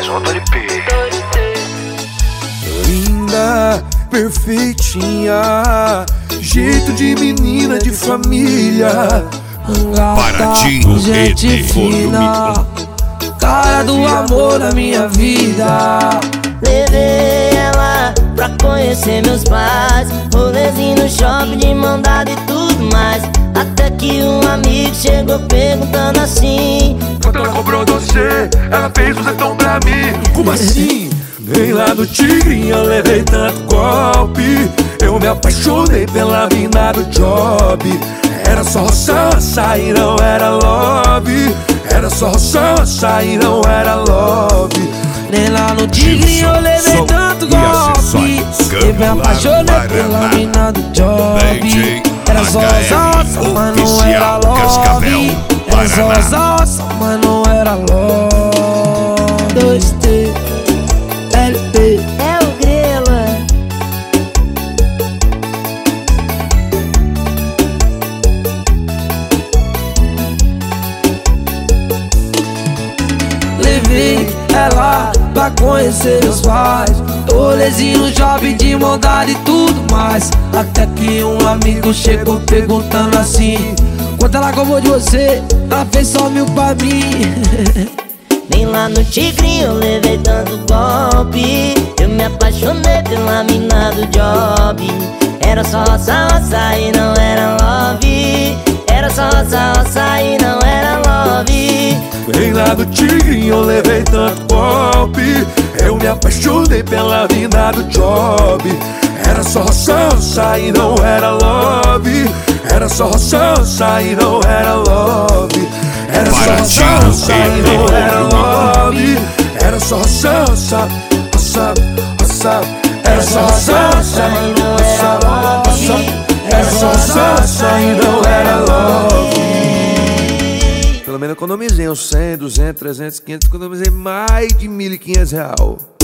mais um do LP. Linda, perfeitinha, jeito de menina de família. Paraty, gente fina, cara do amor da minha vida. Levei ela pra conhecer meus pais, rolezinho no shopping de mão dada e tudo mais. Até que um amigo chegou perguntando assim: quanto ela cobrou você? Ela fez um zetão pra mim. Como assim? Nem lá no Tigre eu levei tanto golpe. Eu me apaixonei pela mina do job. Era só roça e não era love. Era só roça e não era love. Nem lá no Tigre eu levei tanto golpe. Eu me apaixonei pela mina do job. Era só roça, mas não era love. Era só roça, mas não era love. 2T LP é o Grela. Levei ela pra conhecer meus pais, rolezinho no shopping de mão dada e tudo mais. Até que um amigo chegou perguntando assim: quanto ela cobrou de você? Ela fez só 1000 pra mim. Nem lá no Tigre eu levei tanto golpe. Eu me apaixonei pela mina do job. Era só roça e não era love. Era só roça e não era love. Nem lá do Tigre eu levei tanto golpe. Eu me apaixonei pela mina do job. Era só roça e não era love. Era só roça e não era love. Era só roça e não era love. Era só roça. Era só roça e não era love. Era só roça e não era love. Pelo menos economizei uns 100, 200, 300, 500. Economizei mais de R$1.500.